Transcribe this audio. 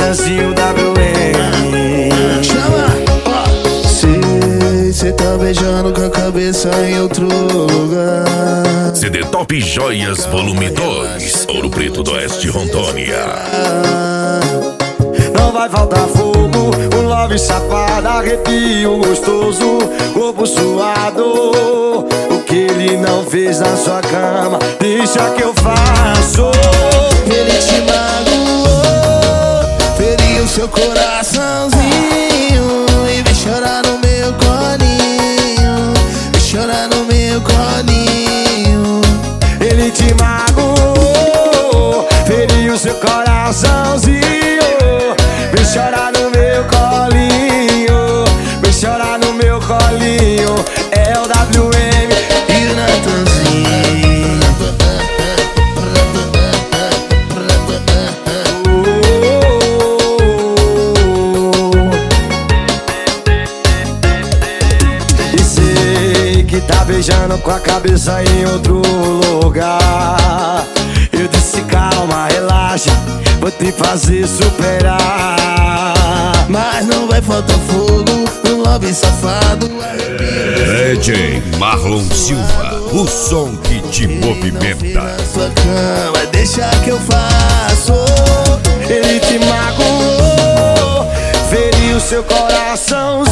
Nanazinho WM. Chama! Cê tá beijando com a cabeça em outro lugar. CD Top Joias Volume 2, Ouro Preto do Oeste, Rondônia. Não vai faltar fogo, um love safado, arrepio gostoso, corpo suado. O que ele não fez na sua cama, deixa que eu faço. Ele te magoou, feriu seu coraçãozinho e vem chorar no meu colinho, vem chorar no meu colinho. Ele te magoou, feriu seu coraçãozinho, vem chorar no meu colinho, vem chorar no meu colinho. É o WM E o Natanzinho. E sei que tá beijando com a cabeça em outro lugar. Eu disse calma, relaxa, vou te fazer superar. Mas não vai faltar fogo no love safado. DJ Marlon Silva, o som que te movimenta. Na sua cama, deixa que eu faço. Ele te magoou, feriu seu coraçãozinho,